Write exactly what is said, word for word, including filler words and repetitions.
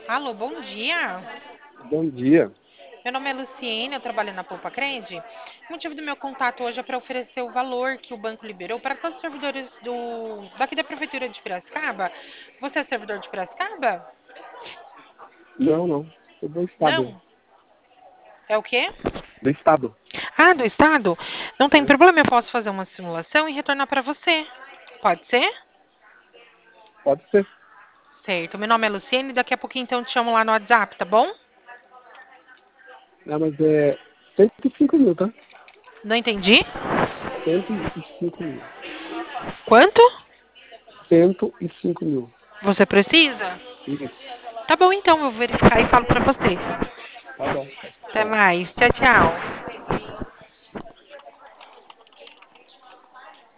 Alô, bom dia. Bom dia. Meu nome é Luciene, eu trabalho na Poupa Crede. O motivo do meu contato hoje é para oferecer o valor que o banco liberou para todos os servidores do, daqui da Prefeitura de Piracicaba. Você é servidor de Piracicaba? Não, não. Sou do estado. Não. É o quê? Do estado. Ah, do Estado? Não tem É. problema, eu posso fazer uma simulação e retornar para você. Pode ser? Pode ser. Certo. Meu nome é Luciene, daqui a pouquinho então eu te chamo lá no WhatsApp, tá bom? Ah, mas é cento e cinco mil, tá? Não entendi? Cento e cinco mil. Quanto? Cento e cinco mil. Você precisa? Isso. Tá bom então, eu vou verificar e falo para você. Tá bom. Até Tchau. mais. Tchau, tchau.